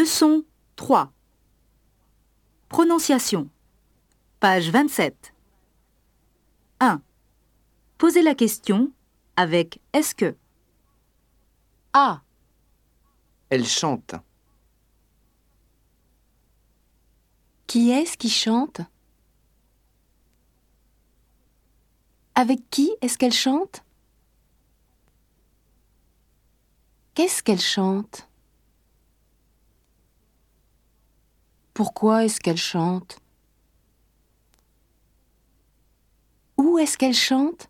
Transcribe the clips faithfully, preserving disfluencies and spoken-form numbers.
Leçon trois. Prononciation. Page vingt-sept. un. Posez la question avec est-ce que. A. Elle chante. Qui est-ce qui chante? Avec qui est-ce qu'elle chante? Qu'est-ce qu'elle chante? Pourquoi est-ce qu'elle chante? Où est-ce qu'elle chante?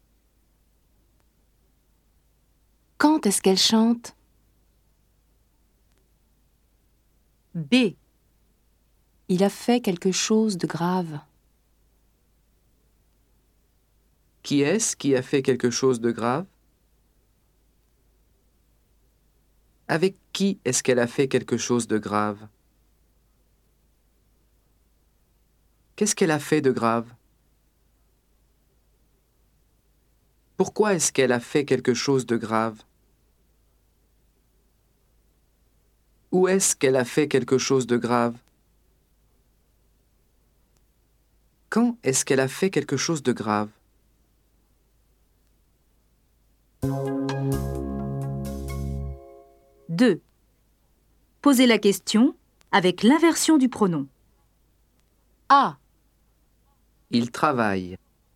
Quand est-ce qu'elle chante? B. Il a fait quelque chose de grave. Qui est-ce qui a fait quelque chose de grave? Avec qui est-ce qu'elle a fait quelque chose de grave? Qu'est-ce qu'elle a fait de grave? Pourquoi est-ce qu'elle a fait quelque chose de grave? Où est-ce qu'elle a fait quelque chose de grave? Quand est-ce qu'elle a fait quelque chose de grave? deux. Posez la question avec l'inversion du pronom. A. Il travaille.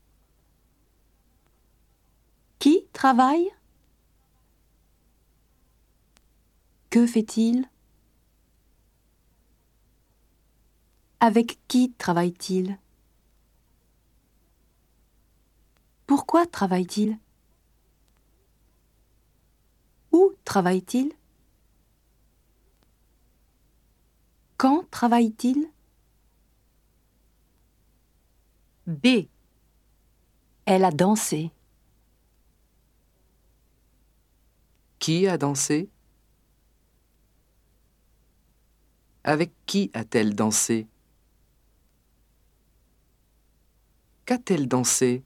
Qui travaille? Que fait-il? Avec qui travaille-t-il? Pourquoi travaille-t-il? Où travaille-t-il? Quand travaille-t-il? B. Elle a dansé. Qui a dansé? Avec qui a-t-elle dansé? Qu'a-t-elle dansé?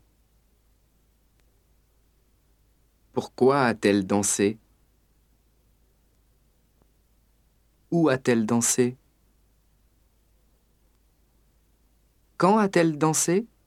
Pourquoi a-t-elle dansé? Où a-t-elle dansé? Quand a-t-elle dansé?